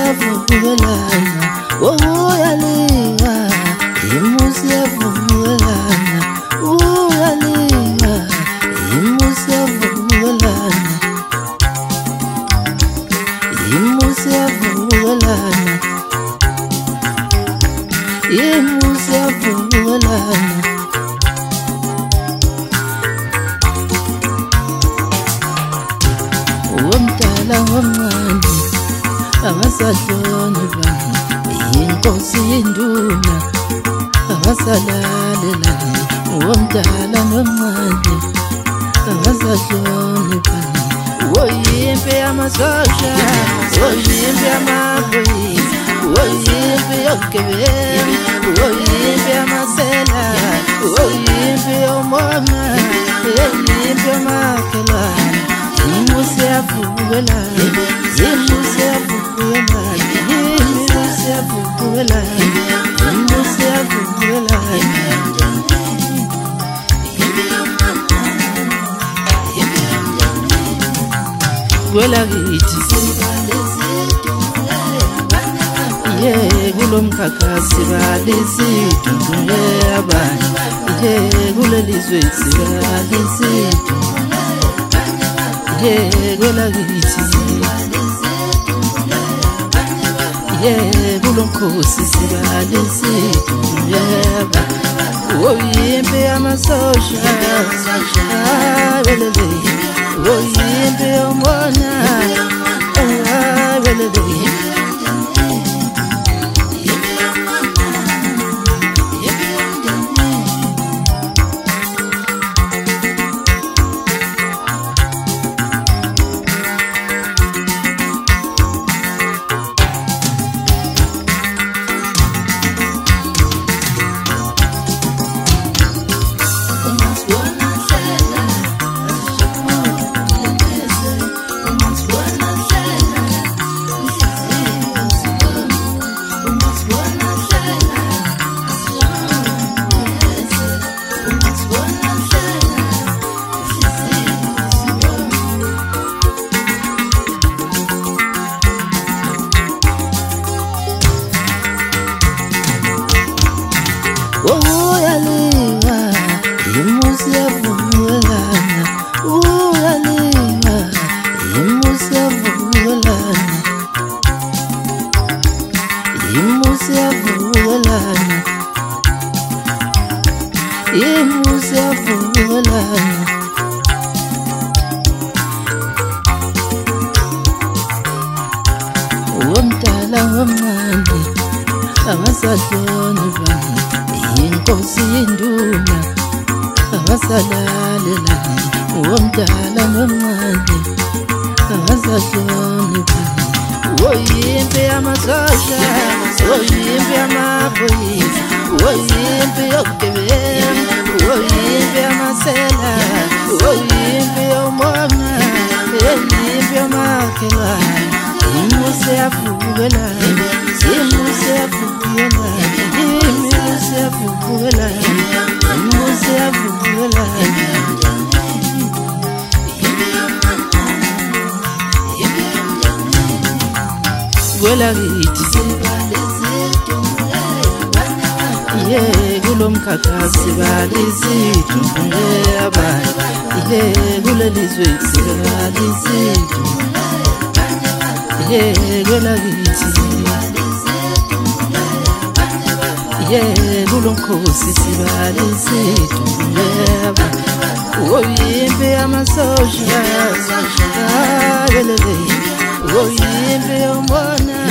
yavumelana, uyaliwa, imusi yavumelana, uyaliwa, imusi yavumelana, imusi yavumelana, imusi yavumelana. Womdala womncane abasadloni bani, inkosi induna abasalalelani. Womdala nomncane abasadloni bani, woyimpi yamasosha, woyimpi yamaphoyisa, woyimpi yobugebengu, woyimpi yamasela, woyimpi yomona, woyimpi yamakhelwane. Imusi yavumelana, imusi yavumelana, imusi yavumelana, imusi yavumelana. Kwela kithi yeah, kulomkhakha sibalisidume abantu, yeah, kulelizwe sibalisidume. Yeah, kwela kithi yeah, kulomkhosi sibalisidume abantu. Woyimpi yamasosha, welele, woyimpi yomona, welele. Uyaliwa, imusi yavumelana, uyaliwa, imusi yavumelana, imusi yavumelana, imusi yavumelana. Womdala womncane abasadloni bani, inkosi induna abasalalelani. Womdala nomncane abasadloni bani, woyimpi yamasosha, woyimpi yamaphoyisa, woyimpi yobugebengu, woyimpi yamasela, woyimpi yomona, woyimpi yamakhelwane. Imusi yavumelana, imusi yavumelana, imusi yavumelana, imusi yavumelana. Kwela kithi yeah, kulomkhakha sibalisidume abantu, yeah, kulelizwe sibalisidume. Yeah, kwela kithi yeah, kulomkhosi sibalisidume abantu. Woyimpi yamasosha, welele, woyimpi yomona,